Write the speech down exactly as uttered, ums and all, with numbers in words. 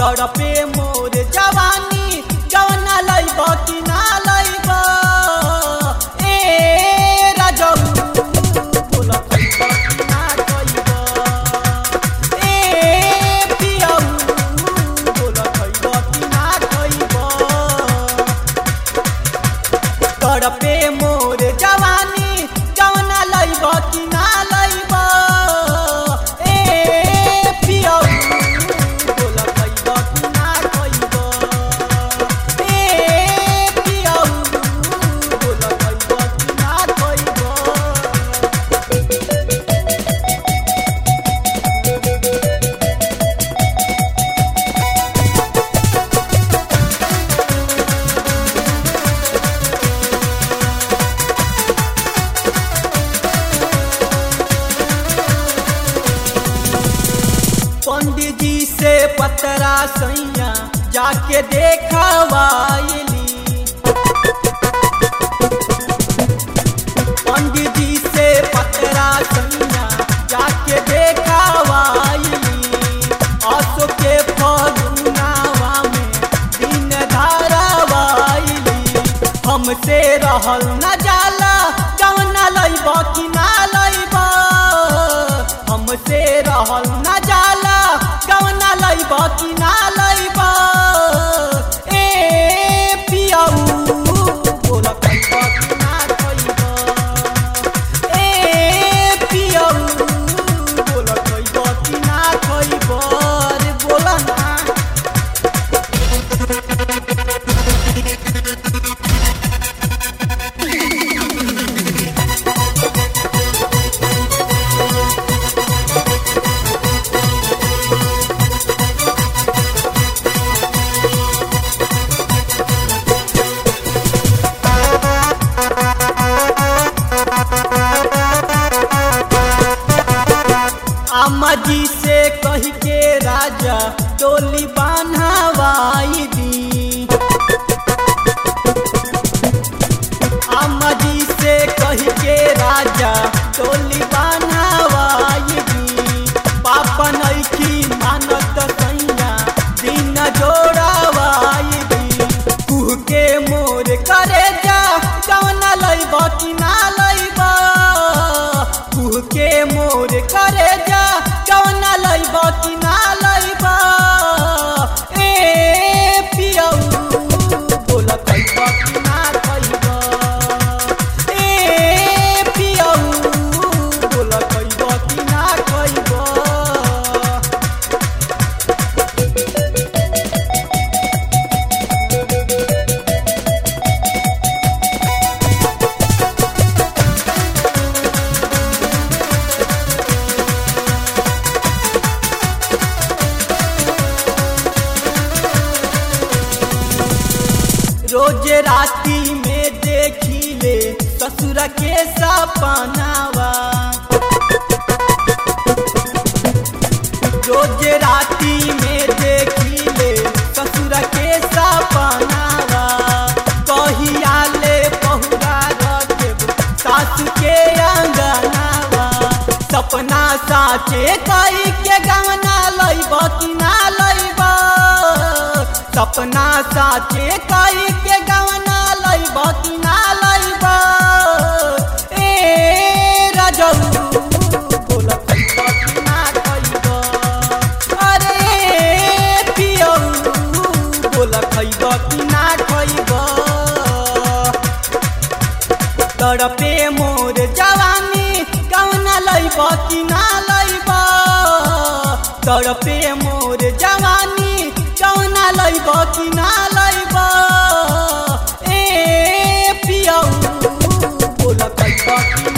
तड़पे मोर जवानी गवना लैब कि ना लैब ए राजौ बोल खैब कि ना खैब ए पियौ बोल खैब कि ना खैब तड़पे मोर जवानी गवना लैब कि ना लैब ए पियौ बोल खैब कि ना खैब ए पियौ बोल खैब कि ना खैब। पंडित जी से पतरा सैया जाके देखवाइली पंडित जी से पतरा सैया जाके देखवाइली असो के फगुनावा में दिन धारावाइली हमसे रहल न जाला जवना लैब कि ना लैब हमसे रहल न जाला गवना लैब कि ना लैब ए पियौ बोल खैब कि ना खैब ए पियौ बोल खैब कि ना खैब रे बोल ना। अम्मा जी से कह के राजा डोली बान्हवाई दी अम्मा जी से कह के राजा डोली बान्हवाई दी पापा नइखी मानत सैया दिन जोड़ावाई दी कुह के मोर करे जा गवना लैब कि ना लैब कुह के मोर करे जा गवना लैब कि ना लैब ए पियौ बोल खैब कि ना खैब ए पियौ बोल खैब कि ना खैब। रोज राती में देखिले ससुर के सपनावा रोज राती में देखिले ससुर के सपनावा कहिया ले पहुरा रखेब सासु के अंगनावा सपना साचे कई के गवना लैब कि ना लैब सपना साचे कई के गवना लैब कि ना लैब ए राजौ बोल खैब कि ना खैब अरे पियौ बोल खैब कि ना खैब तड़पे मोर जवानी गवना लैब कि ना लैब तड़पे मोर जवानी गवना लैब कि ना लैब ए पियौ बोल खैब कि